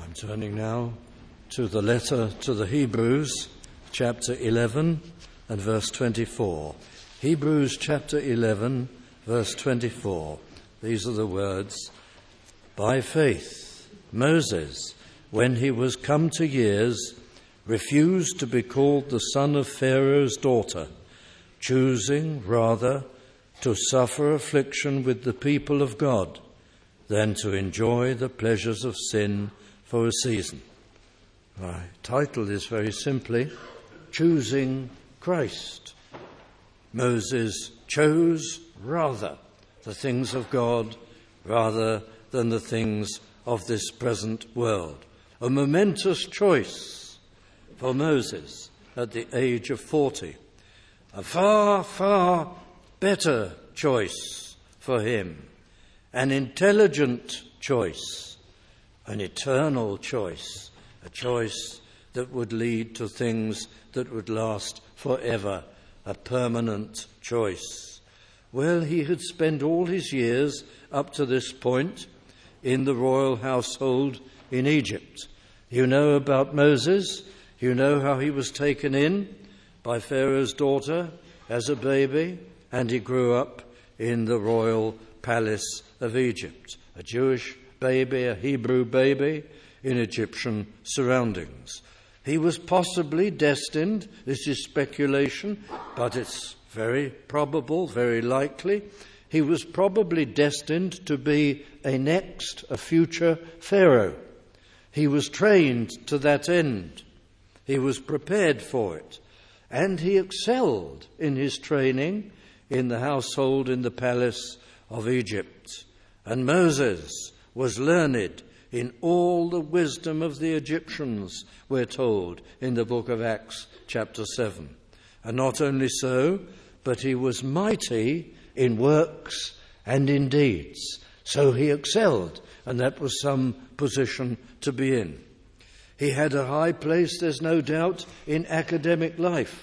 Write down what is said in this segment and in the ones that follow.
I'm turning now to the letter to the Hebrews, chapter 11 and verse 24. Hebrews chapter 11, verse 24. These are the words. By faith, Moses, when he was come to years, refused to be called the son of Pharaoh's daughter, choosing rather to suffer affliction with the people of God than to enjoy the pleasures of sin for a season. My title is very simply, Choosing Christ. Moses chose rather the things of God rather than the things of this present world. A momentous choice for Moses at the age of 40. A far, far better choice for him. An intelligent choice. An eternal choice. A choice that would lead to things that would last forever. A permanent choice. Well, he had spent all his years up to this point in the royal household in Egypt. You know about Moses. You know how he was taken in by Pharaoh's daughter as a baby, and he grew up in the royal palace of Egypt. A Jewish baby, a Hebrew baby in Egyptian surroundings. He was possibly destined, this is speculation, but it's very probable, very likely, he was probably destined to be a future Pharaoh. He was trained to that end. He was prepared for it. And he excelled in his training in the household in the palace of Egypt. And Moses was learned in all the wisdom of the Egyptians, we're told in the book of Acts chapter 7. And not only so, but he was mighty in works and in deeds. So he excelled, and that was some position to be in. He had a high place, there's no doubt, in academic life.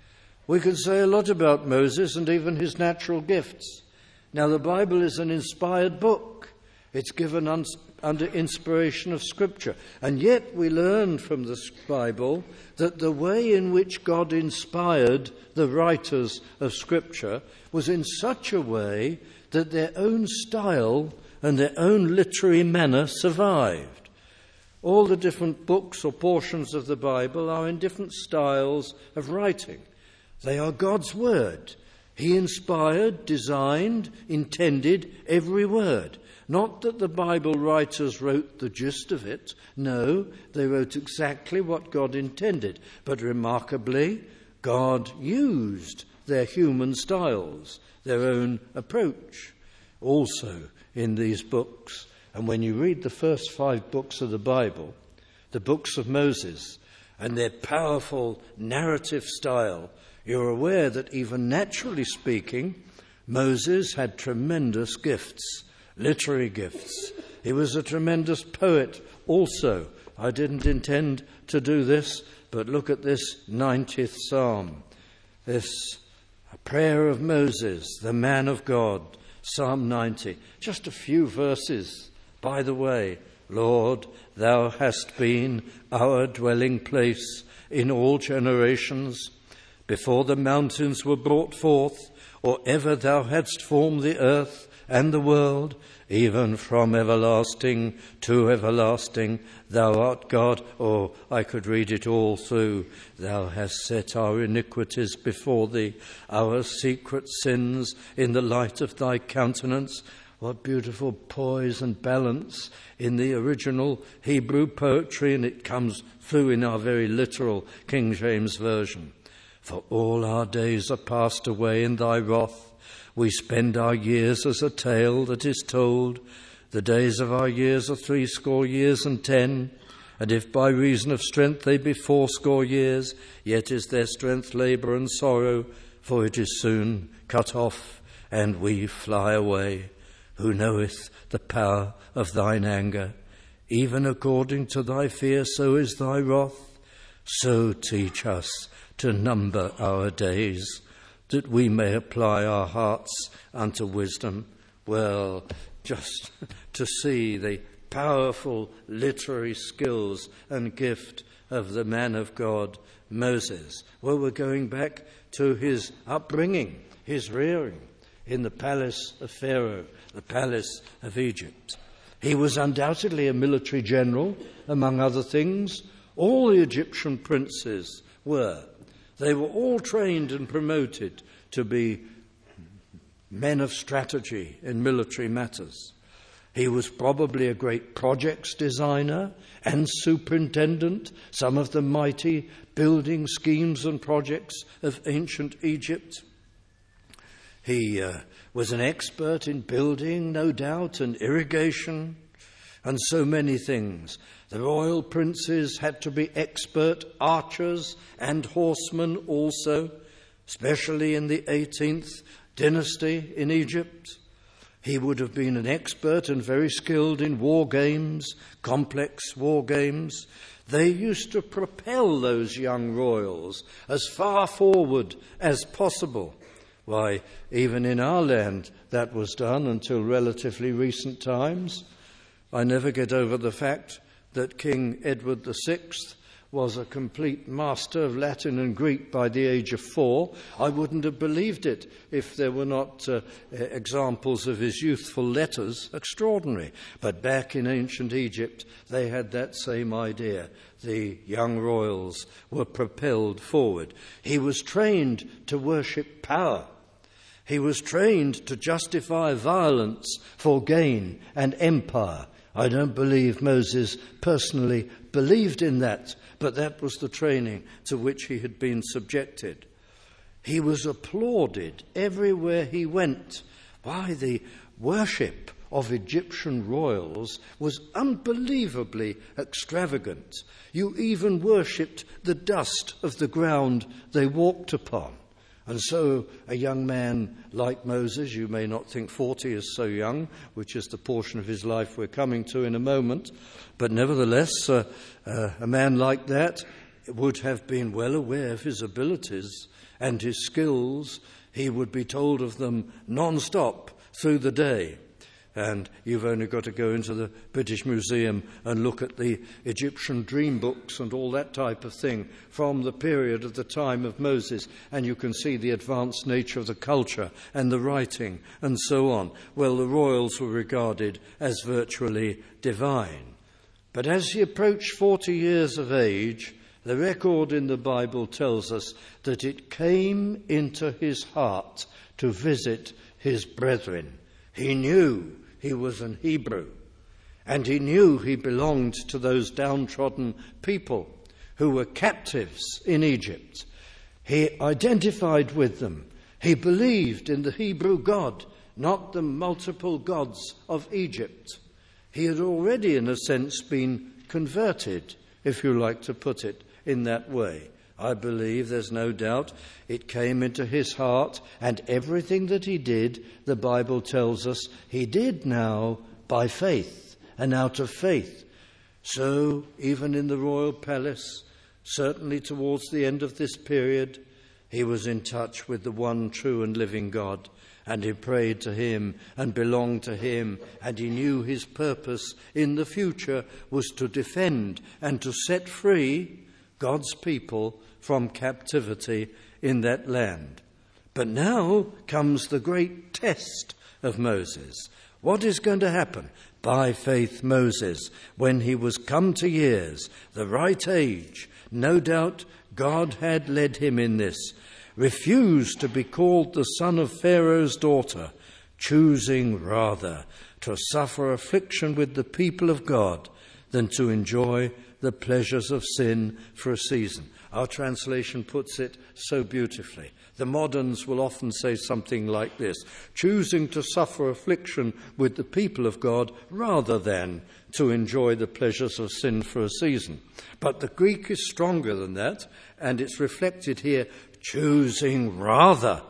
We could say a lot about Moses and even his natural gifts. Now, the Bible is an inspired book. It's given under inspiration of Scripture. And yet we learn from the Bible that the way in which God inspired the writers of Scripture was in such a way that their own style and their own literary manner survived. All the different books or portions of the Bible are in different styles of writing. They are God's word. He inspired, designed, intended every word. Not that the Bible writers wrote the gist of it. No, they wrote exactly what God intended. But remarkably, God used their human styles, their own approach, also in these books. And when you read the first 5 books of the Bible, the books of Moses, and their powerful narrative style, you're aware that even naturally speaking, Moses had tremendous gifts, literary gifts. He was a tremendous poet also. I didn't intend to do this, but look at this 90th Psalm, this prayer of Moses, the man of God, Psalm 90. Just a few verses. By the way, Lord, thou hast been our dwelling place in all generations. Before the mountains were brought forth, or ever thou hadst formed the earth and the world, even from everlasting to everlasting, thou art God. Oh, I could read it all through. Thou hast set our iniquities before thee, our secret sins in the light of thy countenance. What beautiful poise and balance in the original Hebrew poetry, and it comes through in our very literal King James Version. For all our days are passed away in thy wrath. We spend our years as a tale that is told. The days of our years are 80 years and 10. And if by reason of strength they be 80 years, yet is their strength labour and sorrow, for it is soon cut off, and we fly away. Who knoweth the power of thine anger? Even according to thy fear, so is thy wrath. So teach us to number our days, that we may apply our hearts unto wisdom. Well, just to see the powerful literary skills and gift of the man of God, Moses? Well, we're going back to his upbringing, his rearing in the palace of Pharaoh, the palace of Egypt. He was undoubtedly a military general, among other things. All the Egyptian princes were. They were all trained and promoted to be men of strategy in military matters. He was probably a great projects designer and superintendent, some of the mighty building schemes and projects of ancient Egypt. He was an expert in building, no doubt, and irrigation, and so many things. The royal princes had to be expert archers and horsemen also, especially in the 18th dynasty in Egypt. He would have been an expert and very skilled in war games, complex war games. They used to propel those young royals as far forward as possible. Why, even in our land that was done until relatively recent times. I never get over the fact that King Edward VI was a complete master of Latin and Greek by the age of 4. I wouldn't have believed it if there were not examples of his youthful letters. Extraordinary. But back in ancient Egypt, they had that same idea. The young royals were propelled forward. He was trained to worship power. He was trained to justify violence for gain and empire. I don't believe Moses personally believed in that, but that was the training to which he had been subjected. He was applauded everywhere he went. Why, the worship of Egyptian royals was unbelievably extravagant. You even worshipped the dust of the ground they walked upon. And so a young man like Moses, you may not think 40 is so young, which is the portion of his life we're coming to in a moment, but nevertheless, a man like that would have been well aware of his abilities and his skills. He would be told of them non-stop through the day. And you've only got to go into the British Museum and look at the Egyptian dream books and all that type of thing from the period of the time of Moses, and you can see the advanced nature of the culture and the writing and so on. Well, the royals were regarded as virtually divine. But as he approached 40 years of age, the record in the Bible tells us that it came into his heart to visit his brethren. He knew he was an Hebrew, and he knew he belonged to those downtrodden people who were captives in Egypt. He identified with them. He believed in the Hebrew God, not the multiple gods of Egypt. He had already, in a sense, been converted, if you like to put it in that way. I believe, there's no doubt, it came into his heart, and everything that he did, the Bible tells us, he did now by faith and out of faith. So, even in the royal palace, certainly towards the end of this period, he was in touch with the one true and living God, and he prayed to him and belonged to him, and he knew his purpose in the future was to defend and to set free God's people from captivity in that land. But now comes the great test of Moses. What is going to happen? By faith, Moses, when he was come to years, the right age, no doubt God had led him in this, refused to be called the son of Pharaoh's daughter, choosing rather to suffer affliction with the people of God than to enjoy the pleasures of sin for a season. Our translation puts it so beautifully. The moderns will often say something like this: choosing to suffer affliction with the people of God rather than to enjoy the pleasures of sin for a season. But the Greek is stronger than that, and it's reflected here, choosing rather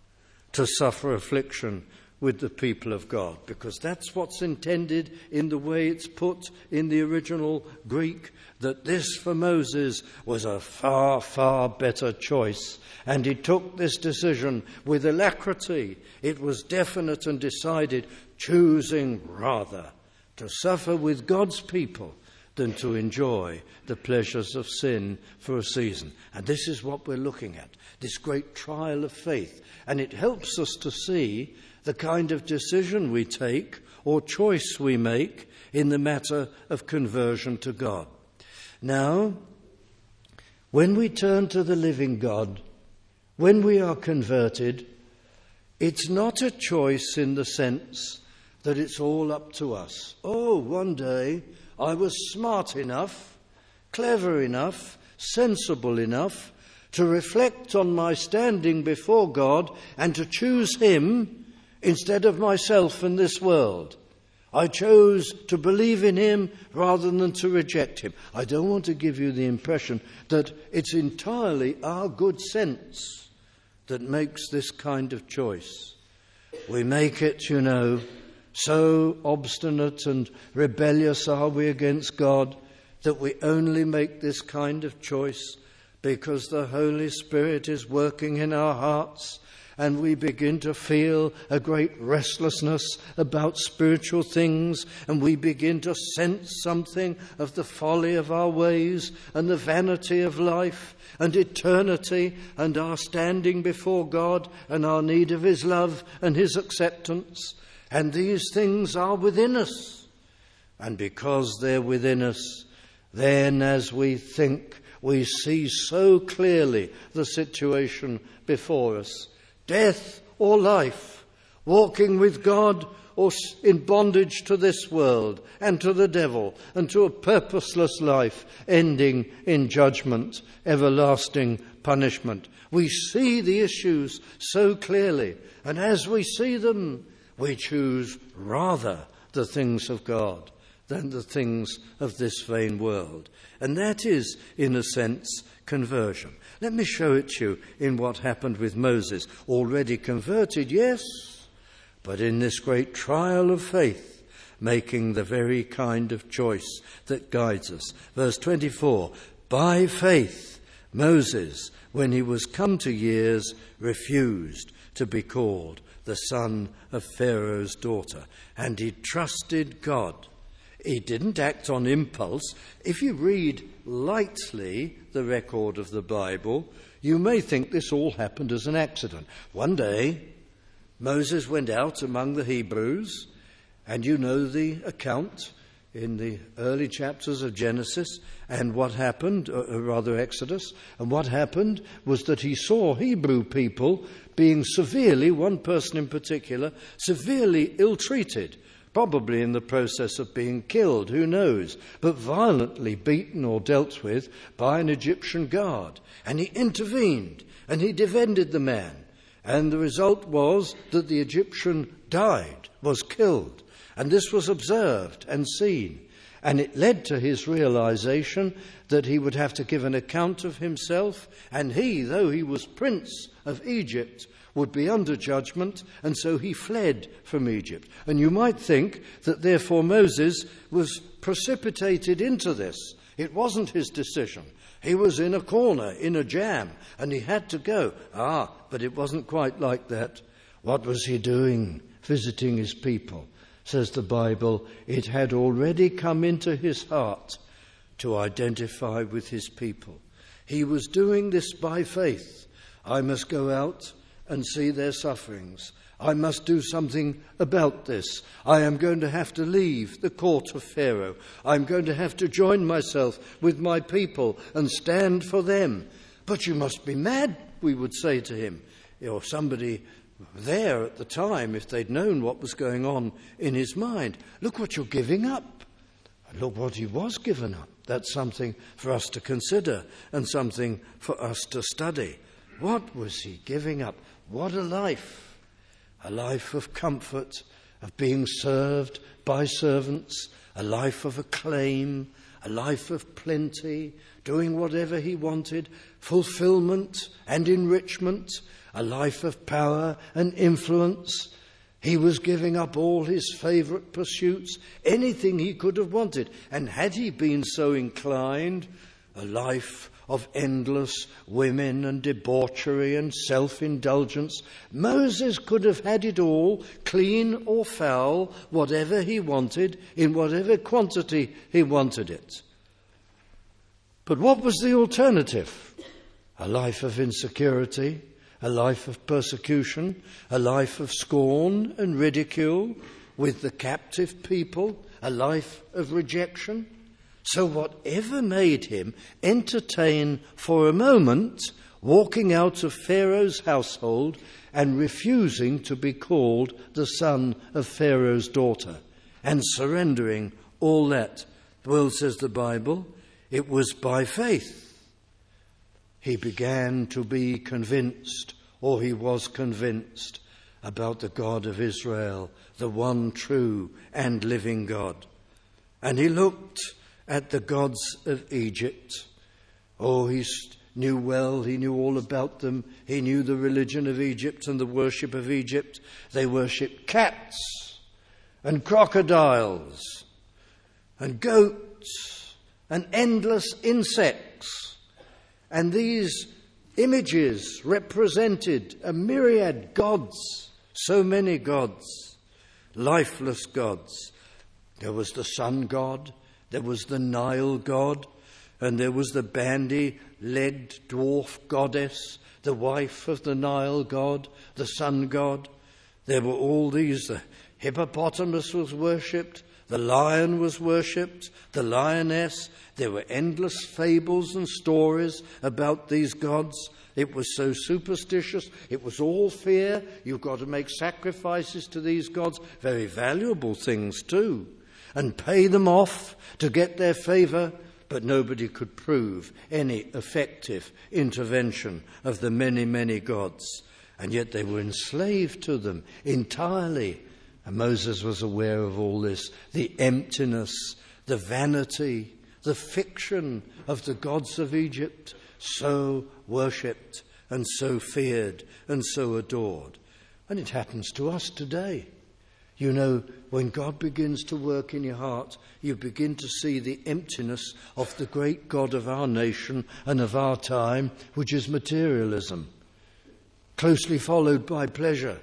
to suffer affliction with the people of God, because that's what's intended in the way it's put in the original Greek, that this for Moses was a far, far better choice. And he took this decision with alacrity. It was definite and decided, choosing rather to suffer with God's people than to enjoy the pleasures of sin for a season. And this is what we're looking at, this great trial of faith. And it helps us to see the kind of decision we take or choice we make in the matter of conversion to God. Now, when we turn to the living God, when we are converted, it's not a choice in the sense that it's all up to us. Oh, one day I was smart enough, clever enough, sensible enough to reflect on my standing before God and to choose him instead of myself and this world. I chose to believe in him rather than to reject him. I don't want to give you the impression that it's entirely our good sense that makes this kind of choice. We make it, so obstinate and rebellious are we against God that we only make this kind of choice because the Holy Spirit is working in our hearts and we begin to feel a great restlessness about spiritual things, and we begin to sense something of the folly of our ways and the vanity of life and eternity and our standing before God and our need of his love and his acceptance. And these things are within us. And because they're within us, then as we think, we see so clearly the situation before us. Death or life, walking with God or in bondage to this world and to the devil and to a purposeless life ending in judgment, everlasting punishment. We see the issues so clearly, and as we see them, we choose rather the things of God than the things of this vain world. And that is, in a sense, conversion. Let me show it to you in what happened with Moses. Already converted, yes, but in this great trial of faith, making the very kind of choice that guides us. Verse 24, by faith, Moses, when he was come to years, refused to be called the son of Pharaoh's daughter, and he trusted God. He didn't act on impulse. If you read lightly the record of the Bible, you may think this all happened as an accident. One day, Moses went out among the Hebrews, and you know the account in the early chapters of Genesis, and what happened, Exodus, and what happened was that he saw Hebrew people being severely, one person in particular, severely ill-treated, probably in the process of being killed, who knows, but violently beaten or dealt with by an Egyptian guard. And he intervened, and he defended the man. And the result was that the Egyptian died, was killed. And this was observed and seen. And it led to his realization that he would have to give an account of himself, and he, though he was prince of Egypt, would be under judgment, and so he fled from Egypt. And you might think that therefore Moses was precipitated into this. It wasn't his decision. He was in a corner, in a jam, and he had to go. But it wasn't quite like that. What was he doing? Visiting his people. Says the Bible, it had already come into his heart to identify with his people. He was doing this by faith. I must go out and see their sufferings. I must do something about this. I am going to have to leave the court of Pharaoh. I'm going to have to join myself with my people and stand for them. But you must be mad, we would say to him, or somebody there at the time, if they'd known what was going on in his mind. Look what you're giving up. And look what he was given up. That's something for us to consider and something for us to study. What was he giving up? What a life! A life of comfort, of being served by servants, a life of acclaim, a life of plenty, doing whatever he wanted, fulfillment and enrichment, a life of power and influence. He was giving up all his favourite pursuits, anything he could have wanted. And had he been so inclined, a life of endless women and debauchery and self-indulgence. Moses could have had it all, clean or foul, whatever he wanted, in whatever quantity he wanted it. But what was the alternative? A life of insecurity, a life of persecution, a life of scorn and ridicule with the captive people, a life of rejection. So whatever made him entertain for a moment walking out of Pharaoh's household and refusing to be called the son of Pharaoh's daughter and surrendering all that, well, says the Bible, it was by faith. He began to be convinced, or he was convinced, about the God of Israel, the one true and living God. And he looked at the gods of Egypt. Oh, he knew well, he knew all about them. He knew the religion of Egypt and the worship of Egypt. They worshipped cats and crocodiles and goats and endless insects. And these images represented a myriad gods, so many gods, lifeless gods. There was the sun god, there was the Nile god, and there was the bandy-legged dwarf goddess, the wife of the Nile god, the sun god. There were all these. The hippopotamus was worshipped, the lion was worshipped, the lioness. There were endless fables and stories about these gods. It was so superstitious. It was all fear. You've got to make sacrifices to these gods, very valuable things too, and pay them off to get their favour, but nobody could prove any effective intervention of the many, many gods. And yet they were enslaved to them entirely. And Moses was aware of all this, the emptiness, the vanity, the fiction of the gods of Egypt, so worshipped and so feared and so adored. And it happens to us today. You know, when God begins to work in your heart, you begin to see the emptiness of the great God of our nation and of our time, which is materialism, closely followed by pleasure.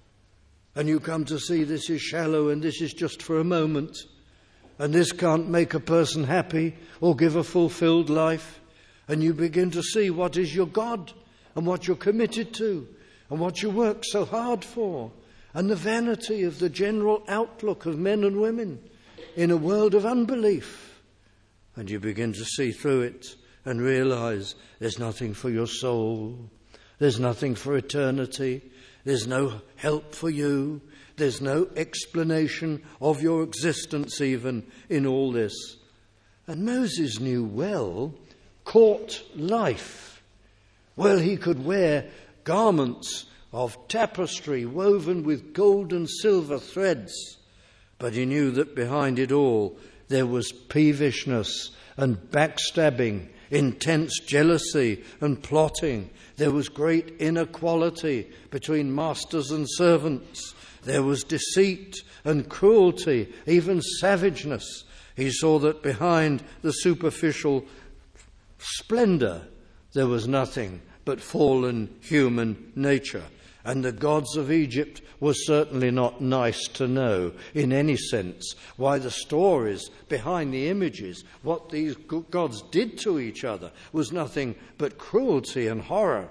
And you come to see this is shallow and this is just for a moment, and this can't make a person happy or give a fulfilled life. And you begin to see what is your God and what you're committed to and what you work so hard for, and the vanity of the general outlook of men and women in a world of unbelief. And you begin to see through it and realize there's nothing for your soul, there's nothing for eternity, there's no help for you, there's no explanation of your existence even in all this. And Moses knew well court life. Well, he could wear garments of tapestry woven with gold and silver threads, but he knew that behind it all there was peevishness and backstabbing, intense jealousy and plotting. There was great inequality between masters and servants. There was deceit and cruelty, even savageness. He saw that behind the superficial splendor there was nothing but fallen human nature. And the gods of Egypt were certainly not nice to know in any sense. Why, the stories behind the images, what these gods did to each other, was nothing but cruelty and horror.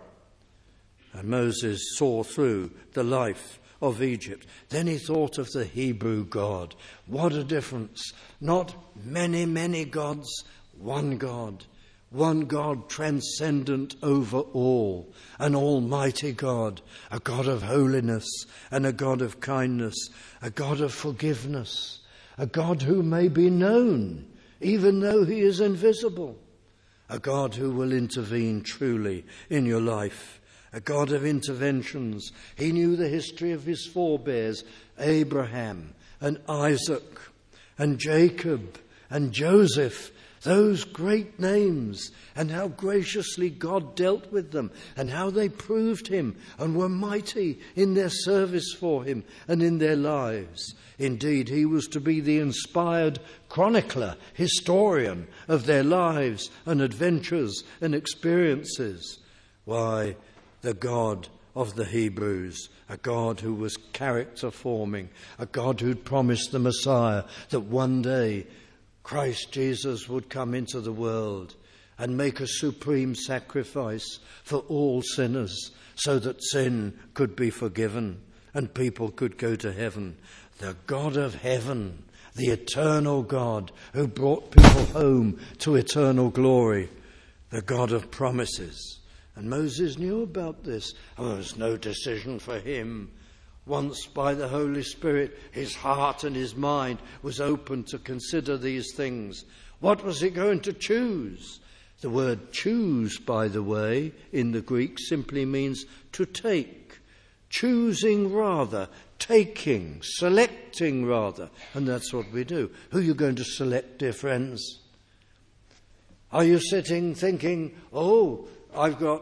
And Moses saw through the life of Egypt. Then he thought of the Hebrew God. What a difference. Not many, many gods, one God. One God transcendent over all, an almighty God, a God of holiness and a God of kindness, a God of forgiveness, a God who may be known even though he is invisible, a God who will intervene truly in your life, a God of interventions. He knew the history of his forebears, Abraham and Isaac and Jacob and Joseph, those great names, and how graciously God dealt with them, and how they proved him and were mighty in their service for him and in their lives. Indeed, he was to be the inspired chronicler, historian of their lives and adventures and experiences. Why, the God of the Hebrews, a God who was character forming, a God who'd promised the Messiah that one day Christ Jesus would come into the world and make a supreme sacrifice for all sinners so that sin could be forgiven and people could go to heaven. The God of heaven, the eternal God who brought people home to eternal glory, the God of promises. And Moses knew about this. There was no decision for him. Once by the Holy Spirit, his heart and his mind was open to consider these things. What was he going to choose? The word choose, by the way, in the Greek simply means to take. Choosing rather, taking, selecting rather. And that's what we do. Who are you going to select, dear friends? Are you sitting thinking, oh, I've got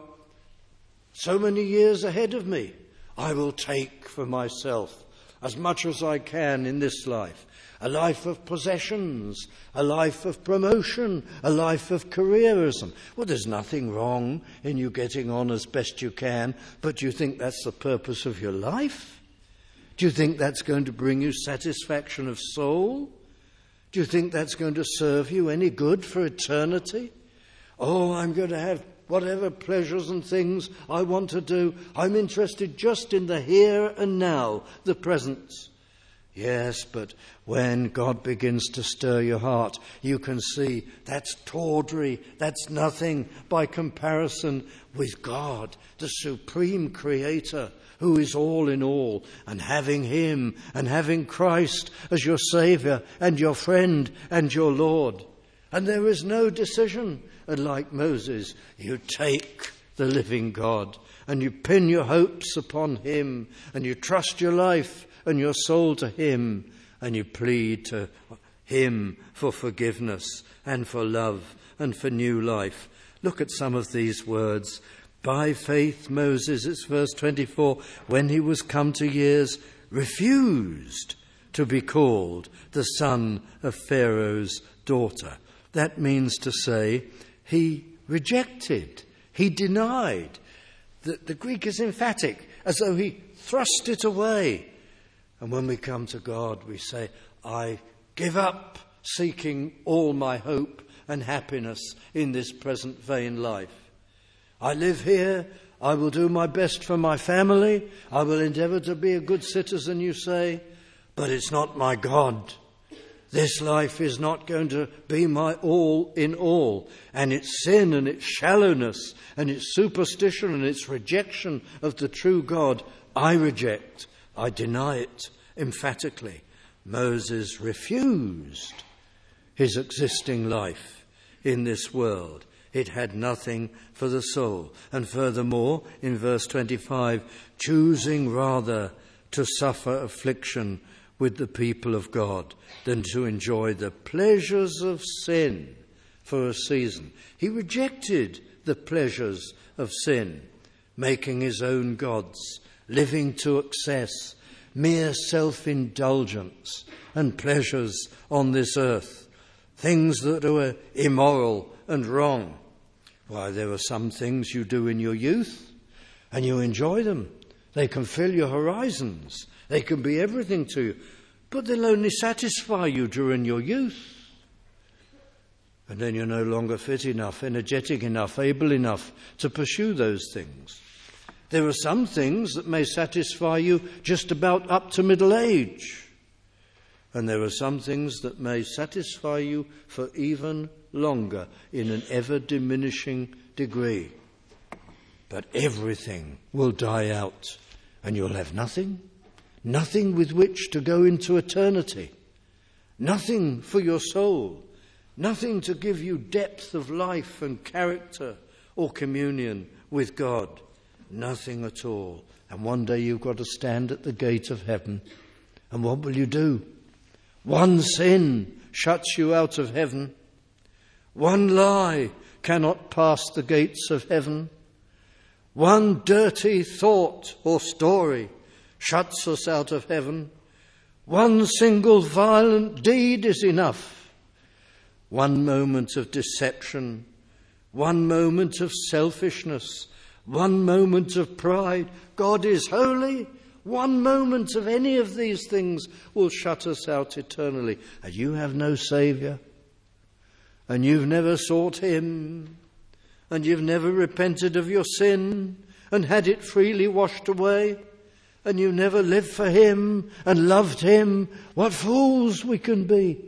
so many years ahead of me. I will take for myself as much as I can in this life. A life of possessions, a life of promotion, a life of careerism. Well, there's nothing wrong in you getting on as best you can, but do you think that's the purpose of your life? Do you think that's going to bring you satisfaction of soul? Do you think that's going to serve you any good for eternity? Oh, I'm going to have whatever pleasures and things I want to do. I'm interested just in the here and now, the present. Yes, but when God begins to stir your heart, you can see that's tawdry, that's nothing by comparison with God, the supreme creator, who is all in all, and having him and having Christ as your Saviour and your friend and your Lord. And there is no decision. And like Moses, you take the living God and you pin your hopes upon him and you trust your life and your soul to him and you plead to him for forgiveness and for love and for new life. Look at some of these words. By faith Moses, it's verse 24, when he was come to years, refused to be called the son of Pharaoh's daughter. That means to say, he rejected, he denied. The Greek is emphatic, as though he thrust it away. And when we come to God, we say, I give up seeking all my hope and happiness in this present vain life. I live here, I will do my best for my family, I will endeavour to be a good citizen, you say, but it's not my God. This life is not going to be my all in all. And its sin and its shallowness and its superstition and its rejection of the true God, I reject. I deny it emphatically. Moses refused his existing life in this world. It had nothing for the soul. And furthermore, in verse 25, choosing rather to suffer affliction with the people of God than to enjoy the pleasures of sin for a season. He rejected the pleasures of sin, making his own gods, living to excess, mere self-indulgence and pleasures on this earth, things that were immoral and wrong. Why, there are some things you do in your youth and you enjoy them. They can fill your horizons. They can be everything to you, but they'll only satisfy you during your youth. And then you're no longer fit enough, energetic enough, able enough to pursue those things. There are some things that may satisfy you just about up to middle age. And there are some things that may satisfy you for even longer in an ever-diminishing degree. But everything will die out and you'll have nothing. Nothing with which to go into eternity. Nothing for your soul. Nothing to give you depth of life and character or communion with God. Nothing at all. And one day you've got to stand at the gate of heaven. And what will you do? One sin shuts you out of heaven. One lie cannot pass the gates of heaven. One dirty thought or story shuts us out of heaven. One single violent deed is enough. One moment of deception, one moment of selfishness, one moment of pride. God is holy. One moment of any of these things will shut us out eternally. And you have no Saviour, and you've never sought him, and you've never repented of your sin and had it freely washed away, and you never lived for him and loved him. What fools we can be.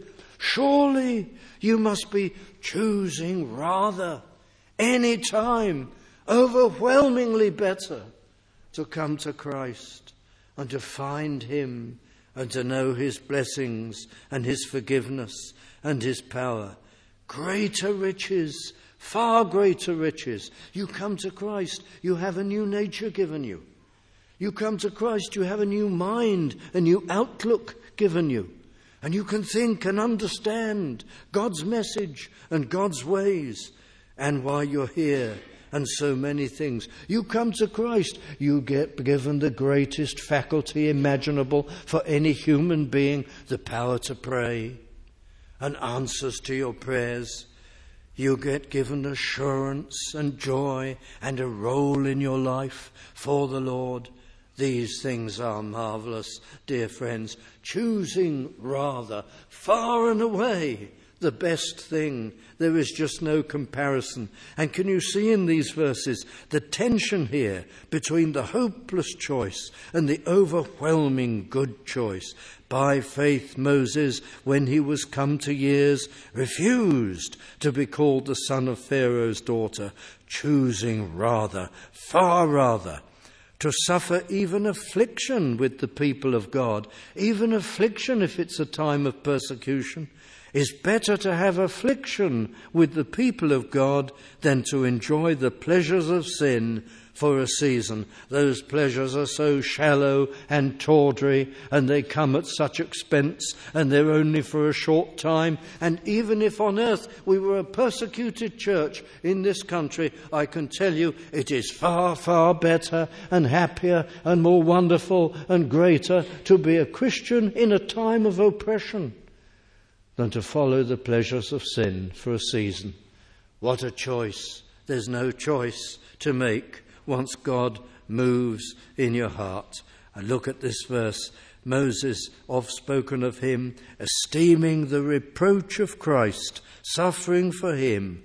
Surely you must be choosing rather any time, overwhelmingly better, to come to Christ and to find him and to know his blessings and his forgiveness and his power. Greater riches, far greater riches. You come to Christ, you have a new nature given you. You come to Christ, you have a new mind, a new outlook given you. And you can think and understand God's message and God's ways. And why you're here, and so many things. You come to Christ, you get given the greatest faculty imaginable for any human being, the power to pray and answers to your prayers. You get given assurance and joy and a role in your life for the Lord. These things are marvelous, dear friends. Choosing rather, far and away, the best thing. There is just no comparison. And can you see in these verses the tension here between the hopeless choice and the overwhelming good choice? By faith, Moses, when he was come to years, refused to be called the son of Pharaoh's daughter, choosing rather, far rather, to suffer even affliction with the people of God, even affliction if it's a time of persecution. Is better to have affliction with the people of God than to enjoy the pleasures of sin for a season. Those pleasures are so shallow and tawdry, and they come at such expense, and they're only for a short time. And even if on earth we were a persecuted church in this country, I can tell you it is far, far better and happier and more wonderful and greater to be a Christian in a time of oppression than to follow the pleasures of sin for a season. What a choice. There's no choice to make once God moves in your heart. And look at this verse. Moses, oft spoken of him, esteeming the reproach of Christ, suffering for him,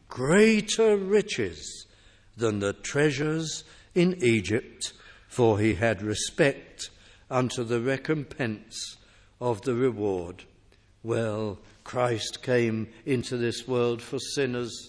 greater riches than the treasures in Egypt, for he had respect unto the recompense of the reward. Well, Christ came into this world for sinners.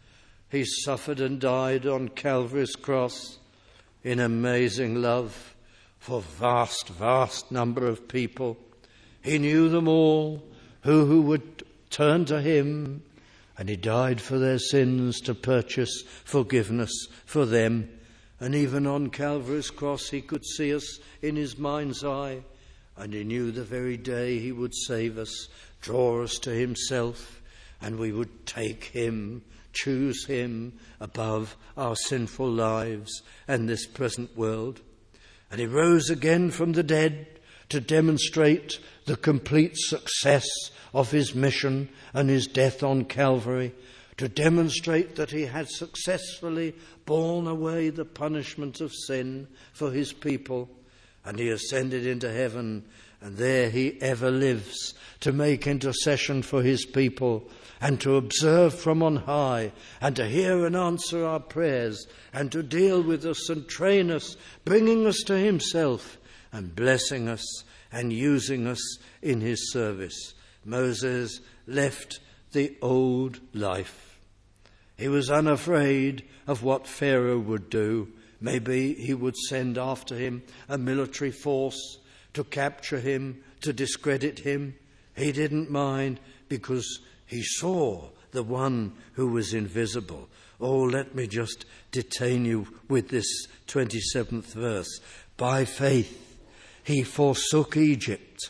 He suffered and died on Calvary's cross in amazing love for vast, vast number of people. He knew them all, who would turn to him, and he died for their sins to purchase forgiveness for them. And even on Calvary's cross he could see us in his mind's eye, and he knew the very day he would save us, draw us to himself, and we would take him, choose him above our sinful lives and this present world. And he rose again from the dead to demonstrate the complete success of his mission and his death on Calvary, to demonstrate that he had successfully borne away the punishment of sin for his people. And he ascended into heaven, and there he ever lives to make intercession for his people and to observe from on high and to hear and answer our prayers and to deal with us and train us, bringing us to himself and blessing us and using us in his service. Moses left the old life. He was unafraid of what Pharaoh would do. Maybe he would send after him a military force to capture him, to discredit him. He didn't mind because he saw the one who was invisible. Oh, let me just detain you with this 27th verse. By faith he forsook Egypt,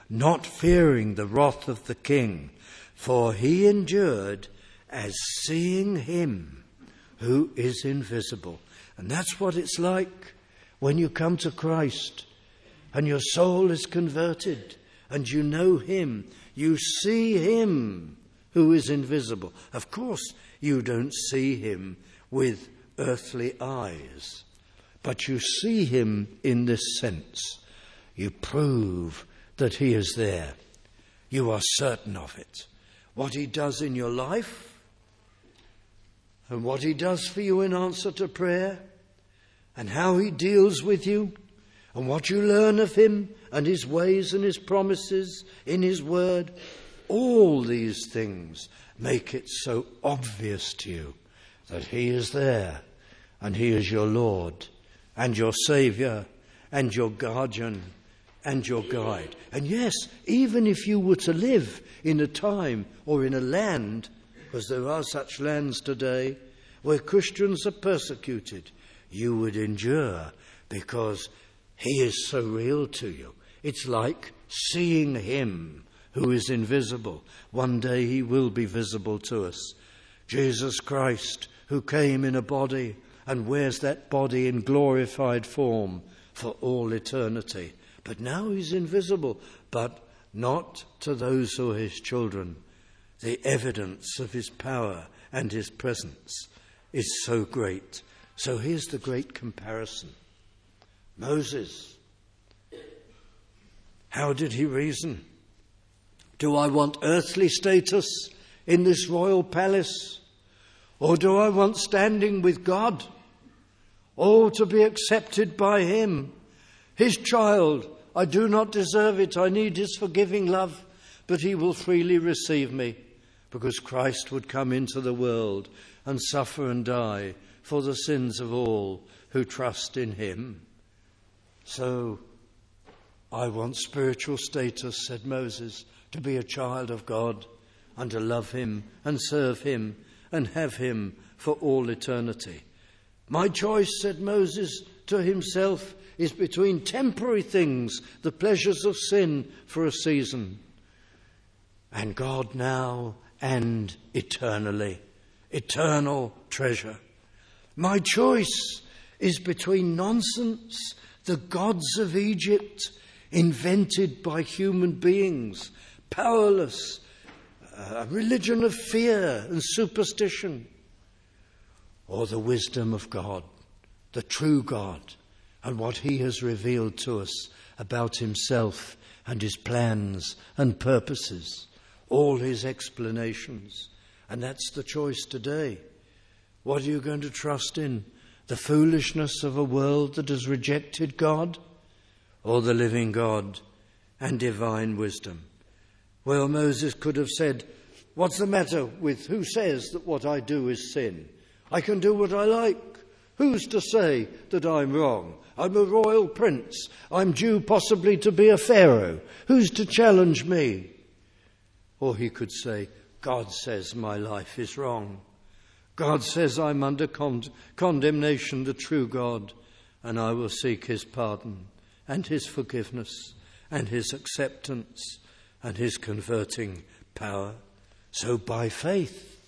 not fearing the wrath of the king, for he endured as seeing him who is invisible. And that's what it's like when you come to Christ and your soul is converted and you know him. You see him who is invisible. Of course, you don't see him with earthly eyes, but you see him in this sense. You prove that he is there. You are certain of it. What he does in your life and what he does for you in answer to prayer and how he deals with you and what you learn of him and his ways and his promises in his word, all these things make it so obvious to you that he is there and he is your Lord and your Saviour and your guardian and your guide. And yes, even if you were to live in a time or in a land, because there are such lands today, where Christians are persecuted, you would endure because he is so real to you. It's like seeing him who is invisible. One day he will be visible to us. Jesus Christ, who came in a body and wears that body in glorified form for all eternity. But now he's invisible, but not to those who are his children. The evidence of his power and his presence is so great. So here's the great comparison. Moses, how did he reason? Do I want earthly status in this royal palace? Or do I want standing with God? Oh, to be accepted by him, his child. I do not deserve it. I need his forgiving love, but he will freely receive me because Christ would come into the world and suffer and die for the sins of all who trust in him. So I want spiritual status, said Moses, to be a child of God and to love him and serve him and have him for all eternity. My choice, said Moses to himself, is between temporary things, the pleasures of sin for a season, and God now and eternally, eternal treasure. My choice is between nonsense, the gods of Egypt, invented by human beings, powerless, a religion of fear and superstition, or the wisdom of God, the true God, and what he has revealed to us about himself and his plans and purposes, all his explanations. And that's the choice today. What are you going to trust in? The foolishness of a world that has rejected God, or the living God and divine wisdom? Well, Moses could have said, what's the matter with who says that what I do is sin? I can do what I like. Who's to say that I'm wrong? I'm a royal prince. I'm due possibly to be a pharaoh. Who's to challenge me? Or he could say, God says my life is wrong. God says I'm under condemnation, the true God, and I will seek his pardon and his forgiveness and his acceptance and his converting power. So by faith,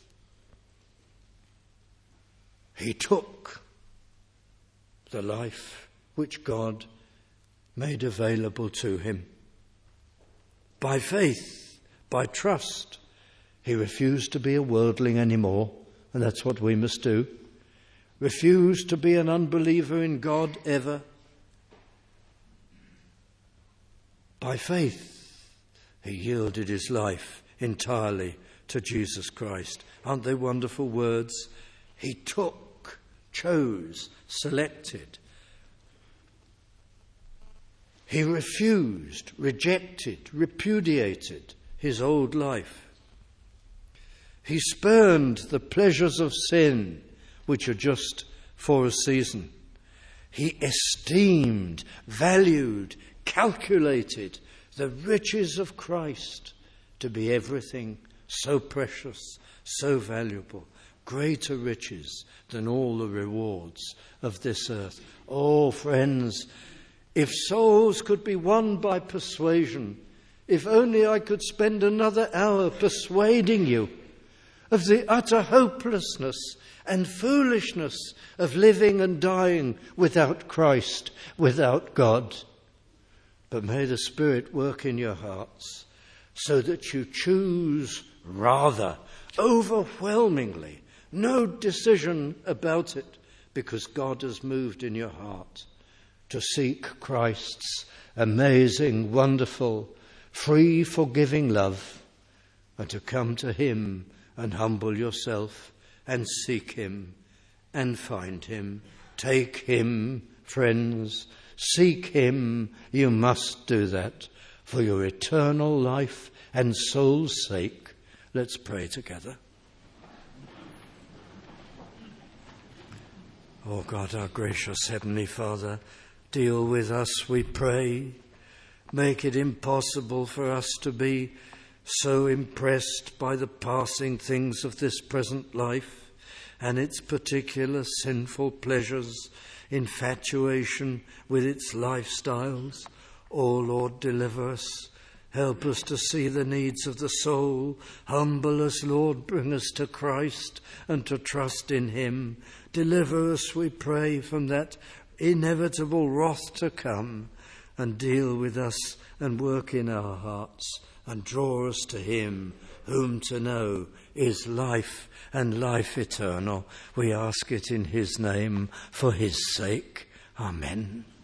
he took the life which God made available to him. By faith, by trust, he refused to be a worldling anymore, and that's what we must do. Refused to be an unbeliever in God ever. By faith, he yielded his life entirely to Jesus Christ. Aren't they wonderful words? He took, chose, selected. He refused, rejected, repudiated his old life. He spurned the pleasures of sin, which are just for a season. He esteemed, valued, calculated the riches of Christ to be everything so precious, so valuable, greater riches than all the rewards of this earth. Oh, friends, if souls could be won by persuasion, If only I could spend another hour persuading you of the utter hopelessness and foolishness of living and dying without Christ, without God. But may the Spirit work in your hearts so that you choose rather, overwhelmingly, no decision about it, because God has moved in your heart to seek Christ's amazing, wonderful, free, forgiving love, and to come to him and humble yourself and seek him and find him. Take him, friends. Seek him. You must do that for your eternal life and soul's sake. Let's pray together. Oh God, our gracious Heavenly Father, deal with us, we pray. Make it impossible for us to be so impressed by the passing things of this present life and its particular sinful pleasures, infatuation with its lifestyles. Oh Lord, deliver us. Help us to see the needs of the soul. Humble us, Lord. Bring us to Christ and to trust in him. Deliver us, we pray, from that inevitable wrath to come, and deal with us and work in our hearts and draw us to him whom to know is life and life eternal. We ask it in his name for his sake. Amen.